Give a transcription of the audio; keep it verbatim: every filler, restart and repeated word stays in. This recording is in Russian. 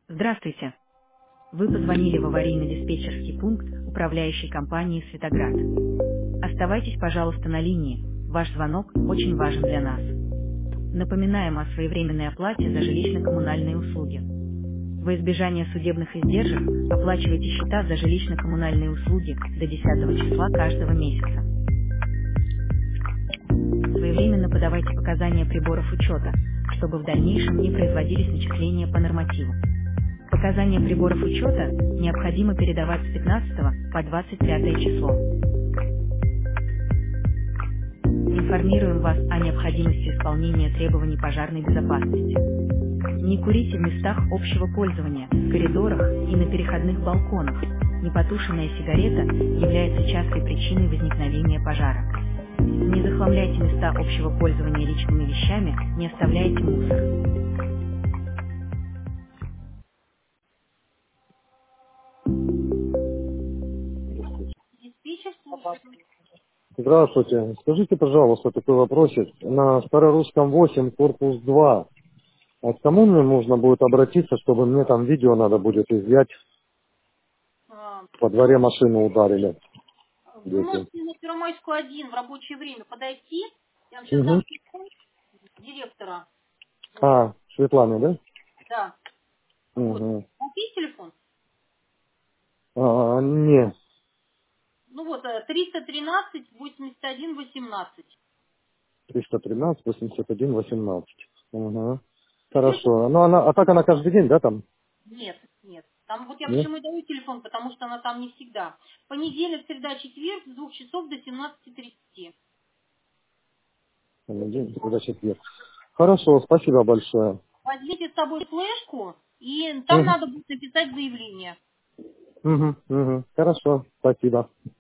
Здравствуйте. Вы позвонили в аварийно-диспетчерский пункт управляющей компании «Светоград». Оставайтесь, пожалуйста, на линии. Ваш звонок очень важен для нас. Напоминаем о своевременной оплате за жилищно-коммунальные услуги. Во избежание судебных издержек оплачивайте счета за жилищно-коммунальные услуги до десятого числа каждого месяца. Своевременно подавайте показания приборов учета, чтобы в дальнейшем не производились начисления по нормативу. Показания приборов учета необходимо передавать с пятнадцатого по двадцать пятое число. Информируем вас о необходимости исполнения требований пожарной безопасности. Не курите в местах общего пользования, в коридорах и на переходных балконах. Непотушенная сигарета является частой причиной возникновения пожара. Не захламляйте места общего пользования личными вещами, не оставляйте мусор. Диспетчер слушает. Здравствуйте. Скажите, пожалуйста, такой вопросик. На Старорусском восемь, корпус два. А к кому мне нужно будет обратиться, чтобы мне там видео надо будет изъять? А, По дворе машину ударили. Вы Дети. можете на Первомайскую один в рабочее время подойти. Я вам сейчас Угу. дам телефон директора. Вот. А, Светлана, да? Да. Вот. Угу. У вас есть телефон? А, не. Ну вот, э, триста тринадцать восемьдесят один восемнадцать. триста тринадцать восемьдесят один восемнадцать. Угу. Телефон? Хорошо. Ну, она, а так она каждый день, да, там? Нет, нет. Там вот я Нет? почему и даю телефон, потому что она там не всегда. Понедельник, среда, четверг с двух часов до семнадцати тридцати. Понедельник, когда четверг. Хорошо, спасибо большое. Возьмите с собой флешку, и там Угу. надо будет написать заявление. Угу. Угу. Хорошо, спасибо.